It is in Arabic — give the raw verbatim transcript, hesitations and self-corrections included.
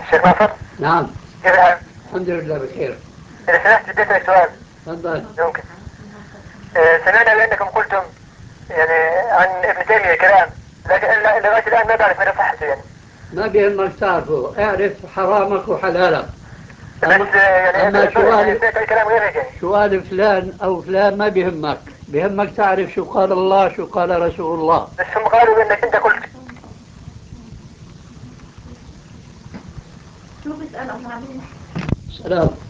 شيخ ناصر. نعم. كيف الحال؟ الحمد لله بخير. إذا سمحت بدي أسألك سؤال. تفضل. ممكن. آه، سمعنا بأنكم قلتم يعني عن ابن تيمية كلام، لكن لغاية الآن ما بعرف مدى صحته يعني. ما بيهمك تعرفه، اعرف حرامك وحلالك. بس أما, آه، يعني أما ب- يعني سؤال سمعت أي كلام غير هيك يعني. سؤال فلان أو فلان ما بيهمك، بيهمك تعرف شو قال الله شو قال رسول الله. بس هم قالوا بأنك أنت قلت. سلام.